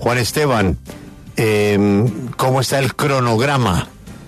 Juan Esteban, ¿cómo está el cronograma?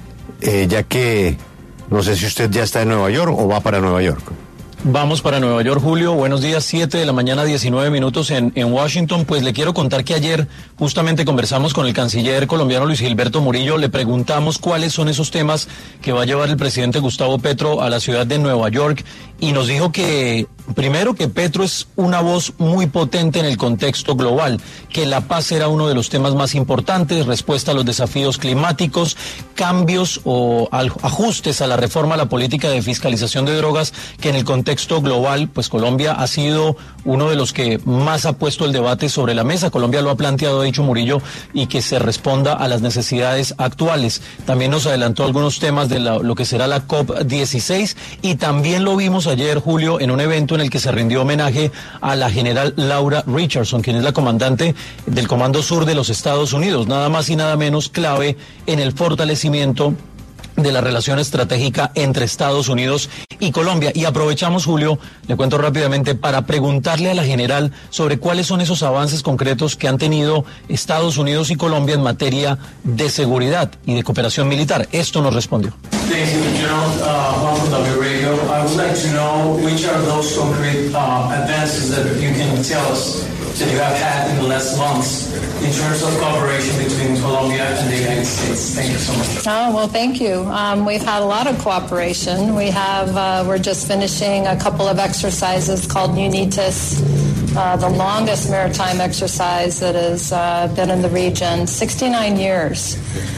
Ya que no sé si usted ya está en Nueva York o va para Nueva York. Vamos para Nueva York, Julio. Buenos días, 7 de la mañana, 19 minutos en Washington. Pues le quiero contar que ayer justamente conversamos con el canciller colombiano Luis Gilberto Murillo. Le preguntamos cuáles son esos temas que va a llevar el presidente Gustavo Petro a la ciudad de Nueva York. Y nos dijo que, primero, que Petro es una voz muy potente en el contexto global, que la paz era uno de los temas más importantes, respuesta a los desafíos climáticos, cambios o ajustes a la reforma a la política de fiscalización de drogas, que en el contexto global, pues Colombia ha sido uno de los que más ha puesto el debate sobre la mesa. Colombia lo ha planteado, ha dicho Murillo, y que se responda a las necesidades actuales. También nos adelantó algunos temas de lo que será la COP16, y también lo vimos ayer, Julio, en un evento en el que se rindió homenaje a la general Laura Richardson, quien es la comandante del Comando Sur de los Estados Unidos, nada más y nada menos clave en el fortalecimiento de la relación estratégica entre Estados Unidos y Colombia. Y aprovechamos, Julio, le cuento rápidamente, para preguntarle a la general sobre cuáles son esos avances concretos que han tenido Estados Unidos y Colombia en materia de seguridad y de cooperación militar. Esto nos respondió. Thank you, General Juan from W Radio. I would like to know which are those concrete advances that you can tell us that you have had in the last months in terms of cooperation between Colombia and the United States. Thank you so much. Oh, well, thank you. We've had a lot of cooperation. We're just finishing a couple of exercises called UNITIS, the longest maritime exercise that has been in the region, 69 years.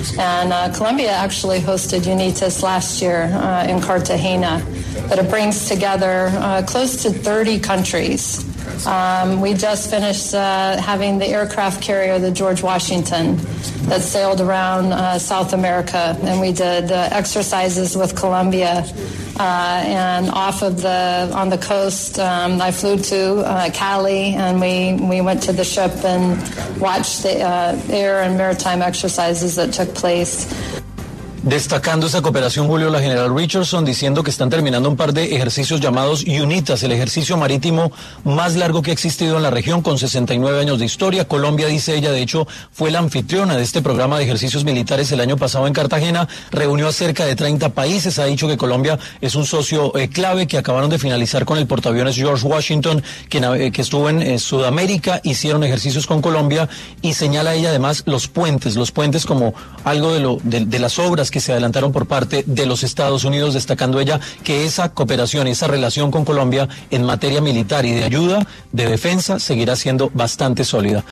And Colombia actually hosted UNITIS last year in Cartagena, but it brings together close to 30 countries. We just finished having the aircraft carrier, the George Washington, that sailed around South America, and we did exercises with Colombia. And on the coast, I flew to Cali, and we went to the ship and watched the air and maritime exercises that took place. Destacando esa cooperación, Julio, la general Richardson, diciendo que están terminando un par de ejercicios llamados UNITAS, el ejercicio marítimo más largo que ha existido en la región, con 69 años de historia. Colombia, dice ella, de hecho, fue la anfitriona de este programa de ejercicios militares el año pasado en Cartagena. Reunió a cerca de 30 países. Ha dicho que Colombia es un socio clave, que acabaron de finalizar con el portaaviones George Washington, que estuvo en Sudamérica. Hicieron ejercicios con Colombia, y señala ella además los puentes como algo de las obras que se adelantaron por parte de los Estados Unidos, destacando ella que esa cooperación, esa relación con Colombia en materia militar y de ayuda, de defensa, seguirá siendo bastante sólida.